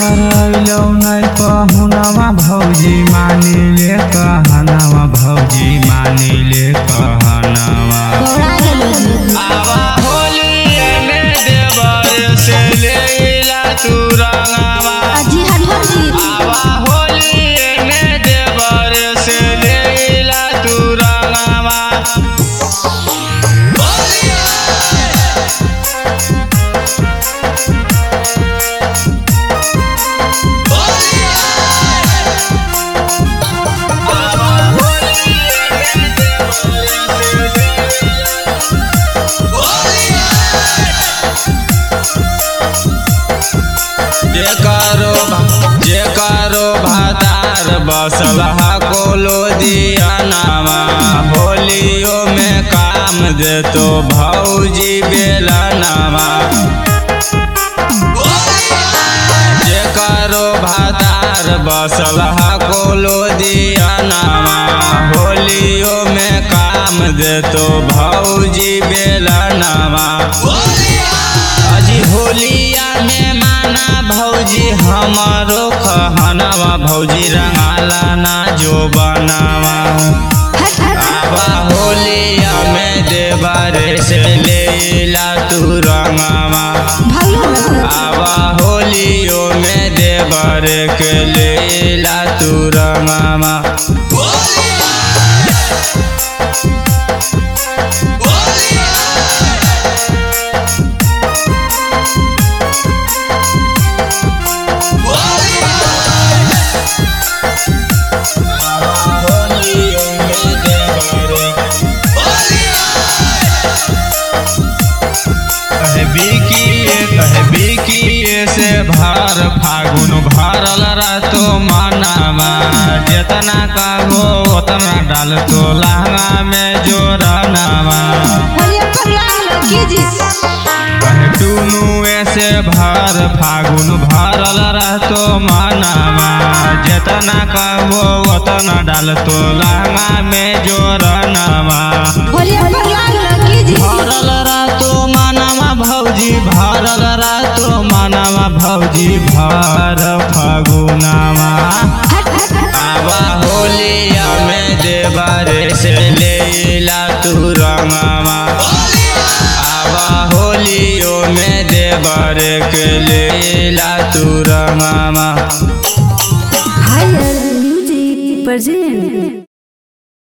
करैलौ नहीं पहुनवा भौजी मानी ले कहनवा भौजी मानी ले कहनवा आवा होली में देवर से लेला तू रंगवा आवा होली में देवर से लेला तू रंगवा जेकारो भातार बसलहा कोलो दियानावा होलियो में काम देतो भौजी बेलनावा जेकारो भातार बसलहा कोलो दियानावा होलियो में काम देतो भौजी बेलनावा अजी होलिया में माना भौजी हमारो कहनवा भौजी रंगाला ना जो बनावा आवा होलिया में देवर से लेला तू रंगावा आवा होलियो में देवर के लेला तू रंगावा कहबी से भार फागुन भरल रहतो मनावा जितना कहो उतना डाल तो लहंगा में जोरनावा टूनुए से भार फागुन भरल रहतो मनावा जितना कहो उतना डाल तो लहंगा में जोरनावा भरल रहतो मनावा भौजी भरल रहतो मनावा भौजी भर फागुनावा आवा होलिया में देवर से लेला तू रंगावा आवा होलियो में देवर के लेला तू रंगावा Higher Music present